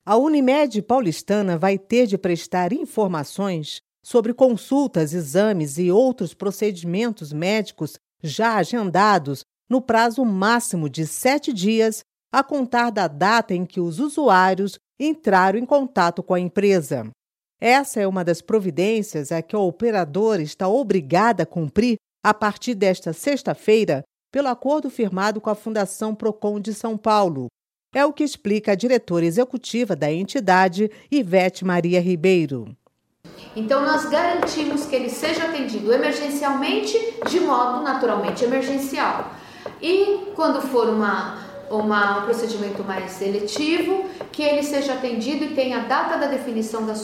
A Unimed Paulistana vai ter de prestar informações sobre consultas, exames e outros procedimentos médicos já agendados no prazo máximo de 7 dias, a contar da data em que os usuários entraram em contato com a empresa. Essa é uma das providências a que a operadora está obrigada a cumprir a partir desta sexta-feira, pelo acordo firmado com a Fundação Procon de São Paulo. É o que explica a diretora executiva da entidade, Ivete Maria Ribeiro. Então, nós garantimos que ele seja atendido emergencialmente, de modo naturalmente emergencial. E quando for um procedimento mais seletivo, que ele seja atendido e tenha a data da definição do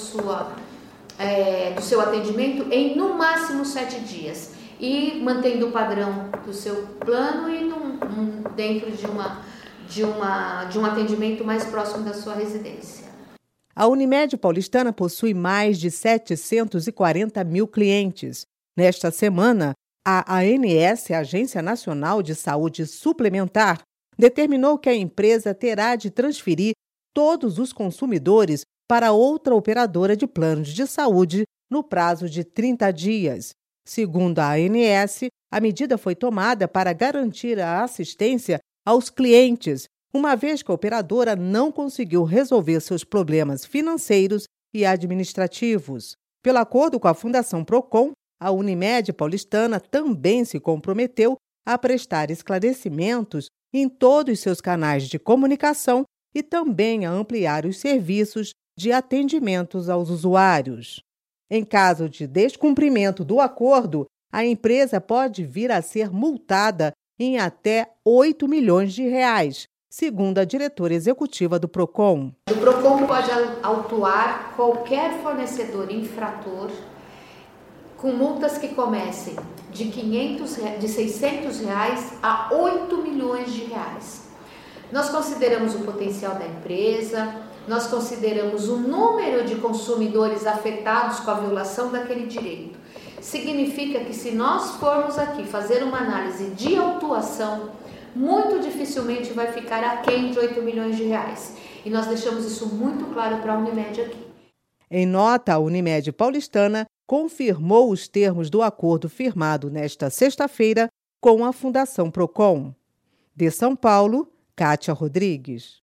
seu atendimento em no máximo 7 dias. E mantendo o padrão do seu plano e dentro de um atendimento mais próximo da sua residência. A Unimed Paulistana possui mais de 740 mil clientes. Nesta semana, a ANS, Agência Nacional de Saúde Suplementar, determinou que a empresa terá de transferir todos os consumidores para outra operadora de planos de saúde no prazo de 30 dias. Segundo a ANS, a medida foi tomada para garantir a assistência aos clientes, uma vez que a operadora não conseguiu resolver seus problemas financeiros e administrativos. Pelo acordo com a Fundação Procon, a Unimed Paulistana também se comprometeu a prestar esclarecimentos em todos os seus canais de comunicação e também a ampliar os serviços de atendimentos aos usuários. Em caso de descumprimento do acordo, a empresa pode vir a ser multada em até 8 milhões de reais, segundo a diretora executiva do Procon. O Procon pode autuar qualquer fornecedor infrator com multas que comecem de R$600 a 8 milhões de reais. Nós consideramos o potencial da empresa, nós consideramos o número de consumidores afetados com a violação daquele direito. Significa que se nós formos aqui fazer uma análise de autuação, muito dificilmente vai ficar aquém de 8 milhões de reais. E nós deixamos isso muito claro para a Unimed aqui. Em nota, a Unimed Paulistana confirmou os termos do acordo firmado nesta sexta-feira com a Fundação Procon. De São Paulo, Kátia Rodrigues.